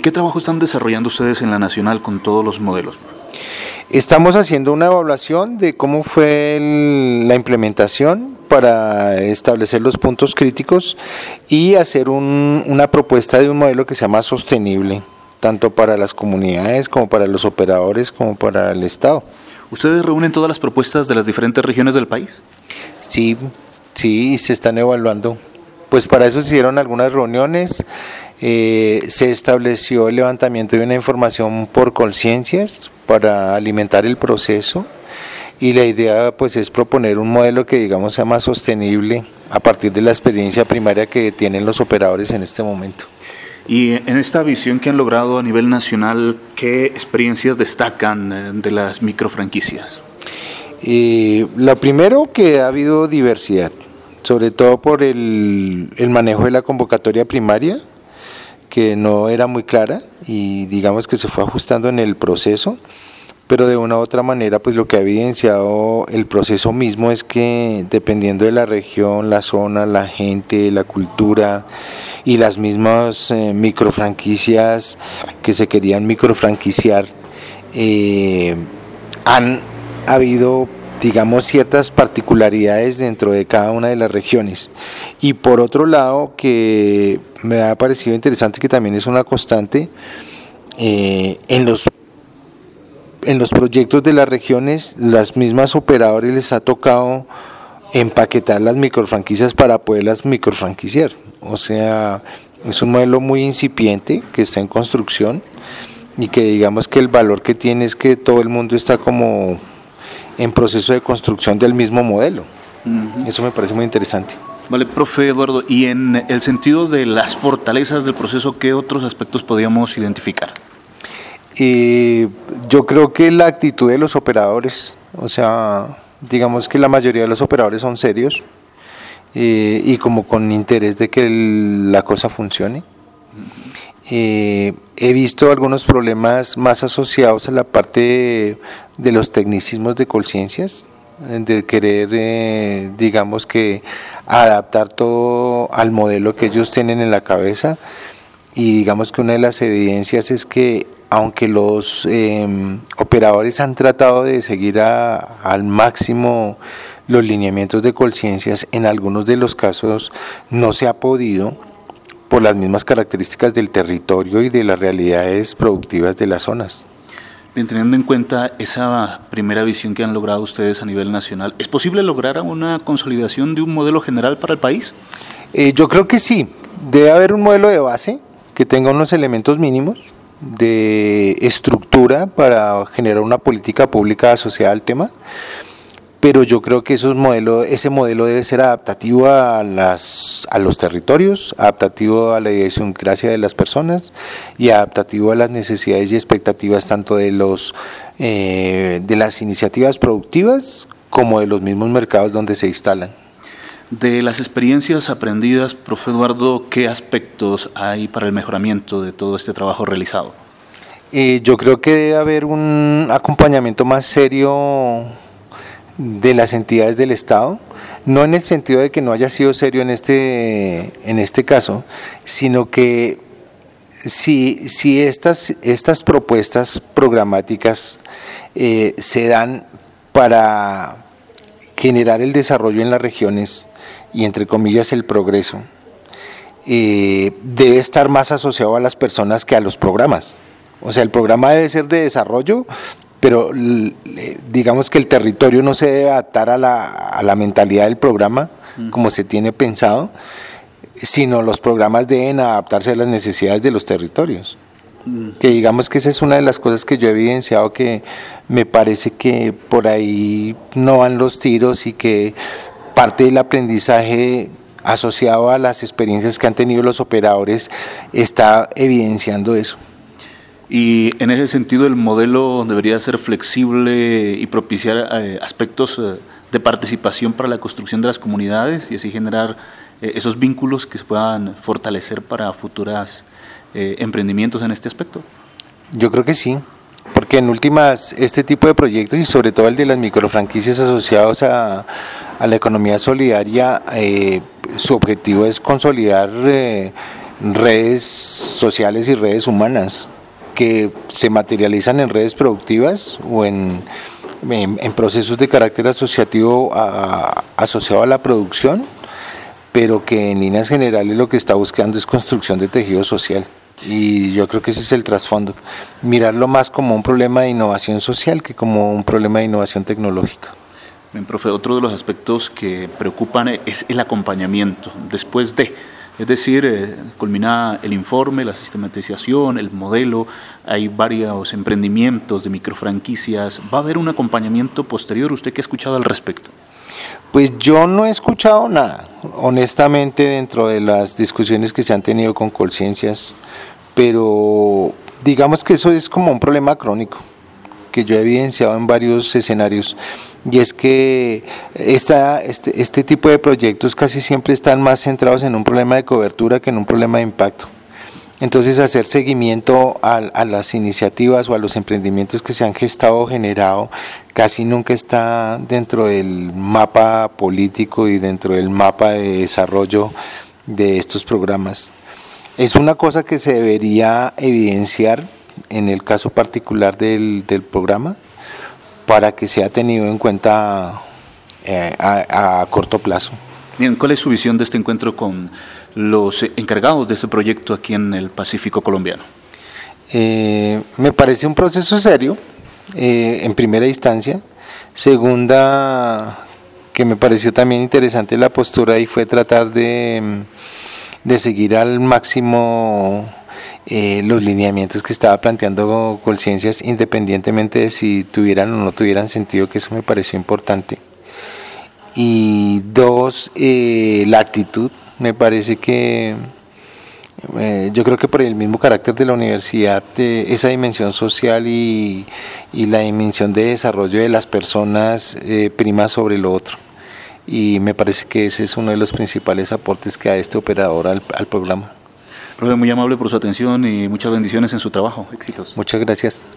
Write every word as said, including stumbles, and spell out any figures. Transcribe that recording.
qué trabajo están desarrollando ustedes en la Nacional con todos los modelos? Estamos haciendo una evaluación de cómo fue el, la implementación para establecer los puntos críticos y hacer un, una propuesta de un modelo que se llama sostenible, tanto para las comunidades como para los operadores como para el Estado. ¿Ustedes reúnen todas las propuestas de las diferentes regiones del país? Sí, sí, se están evaluando. Pues para eso se hicieron algunas reuniones, eh, se estableció el levantamiento de una información por conciencias para alimentar el proceso y la idea pues es proponer un modelo que digamos sea más sostenible a partir de la experiencia primaria que tienen los operadores en este momento. Y en esta visión que han logrado a nivel nacional, ¿qué experiencias destacan de las microfranquicias? Eh, lo primero, que ha habido diversidad, sobre todo por el, el manejo de la convocatoria primaria, que no era muy clara y digamos que se fue ajustando en el proceso, pero de una u otra manera pues lo que ha evidenciado el proceso mismo es que dependiendo de la región, la zona, la gente, la cultura y las mismas eh, microfranquicias que se querían microfranquiciar, eh, han habido digamos ciertas particularidades dentro de cada una de las regiones. Y por otro lado, que me ha parecido interesante, que también es una constante, eh, en los en los proyectos de las regiones, las mismas operadores les ha tocado empaquetar las microfranquicias para poderlas microfranquiciar. O sea, es un modelo muy incipiente que está en construcción y que digamos que el valor que tiene es que todo el mundo está como en proceso de construcción del mismo modelo. Uh-huh. Eso me parece muy interesante. Vale, profe Eduardo, y en el sentido de las fortalezas del proceso, ¿qué otros aspectos podríamos identificar? Eh, yo creo que la actitud de los operadores, o sea, digamos que la mayoría de los operadores son serios eh, y como con interés de que el, la cosa funcione. Uh-huh. Eh, he visto algunos problemas más asociados a la parte de, de los tecnicismos de conciencias, de querer, eh, digamos que adaptar todo al modelo que ellos tienen en la cabeza, y digamos que una de las evidencias es que aunque los eh, operadores han tratado de seguir a, al máximo los lineamientos de conciencias, en algunos de los casos no se ha podido por las mismas características del territorio y de las realidades productivas de las zonas. Bien, teniendo en cuenta esa primera visión que han logrado ustedes a nivel nacional, ¿es posible lograr una consolidación de un modelo general para el país? Eh, yo creo que sí, debe haber un modelo de base que tenga unos elementos mínimos de estructura para generar una política pública asociada al tema, pero yo creo que esos modelos, ese modelo debe ser adaptativo a, las, a los territorios, adaptativo a la idiosincrasia de las personas y adaptativo a las necesidades y expectativas tanto de, los, eh, de las iniciativas productivas como de los mismos mercados donde se instalan. De las experiencias aprendidas, profe Eduardo, ¿qué aspectos hay para el mejoramiento de todo este trabajo realizado? Eh, yo creo que debe haber un acompañamiento más serio de las entidades del Estado, no en el sentido de que no haya sido serio en este, en este caso, sino que si, si estas, estas propuestas programáticas eh, se dan para generar el desarrollo en las regiones y entre comillas el progreso, eh, debe estar más asociado a las personas que a los programas. O sea, el programa debe ser de desarrollo, pero digamos que el territorio no se debe adaptar a la, a la mentalidad del programa como se tiene pensado, sino los programas deben adaptarse a las necesidades de los territorios. Que digamos que esa es una de las cosas que yo he evidenciado, que me parece que por ahí no van los tiros y que parte del aprendizaje asociado a las experiencias que han tenido los operadores está evidenciando eso. Y en ese sentido el modelo debería ser flexible y propiciar eh, aspectos eh, de participación para la construcción de las comunidades y así generar eh, esos vínculos que se puedan fortalecer para futuras eh, emprendimientos en este aspecto. Yo creo que sí, porque en últimas este tipo de proyectos y sobre todo el de las microfranquicias asociados a, a la economía solidaria, eh, su objetivo es consolidar eh, redes sociales y redes humanas que se materializan en redes productivas o en, en, en procesos de carácter asociativo a, asociado a la producción, pero que en líneas generales lo que está buscando es construcción de tejido social. Y yo creo que ese es el trasfondo, mirarlo más como un problema de innovación social que como un problema de innovación tecnológica. Bien, profe, otro de los aspectos que preocupan es el acompañamiento después de, es decir, eh, culmina el informe, la sistematización, el modelo, hay varios emprendimientos de microfranquicias, ¿va a haber un acompañamiento posterior? ¿Usted qué ha escuchado al respecto? Pues yo no he escuchado nada, honestamente, dentro de las discusiones que se han tenido con Colciencias, pero digamos que eso es como un problema crónico que yo he evidenciado en varios escenarios, y es que esta, este, este tipo de proyectos casi siempre están más centrados en un problema de cobertura que en un problema de impacto. Entonces, hacer seguimiento a, a las iniciativas o a los emprendimientos que se han gestado o generado casi nunca está dentro del mapa político y dentro del mapa de desarrollo de estos programas. Es una cosa que se debería evidenciar en el caso particular del, del programa para que sea tenido en cuenta eh, a, a corto plazo. Bien, ¿cuál es su visión de este encuentro con los encargados de este proyecto aquí en el Pacífico colombiano? Eh, me parece un proceso serio, eh, en primera instancia. Segunda, que me pareció también interesante la postura y fue tratar de, de seguir al máximo eh, los lineamientos que estaba planteando Colciencias, independientemente de si tuvieran o no tuvieran sentido, que eso me pareció importante. Y dos, eh, la actitud. Me parece que eh, yo creo que por el mismo carácter de la universidad, eh, esa dimensión social y, y la dimensión de desarrollo de las personas eh, prima sobre lo otro. Y me parece que ese es uno de los principales aportes que da este operador al, al programa. Profe, muy amable por su atención y muchas bendiciones en su trabajo. Éxitos. Muchas gracias.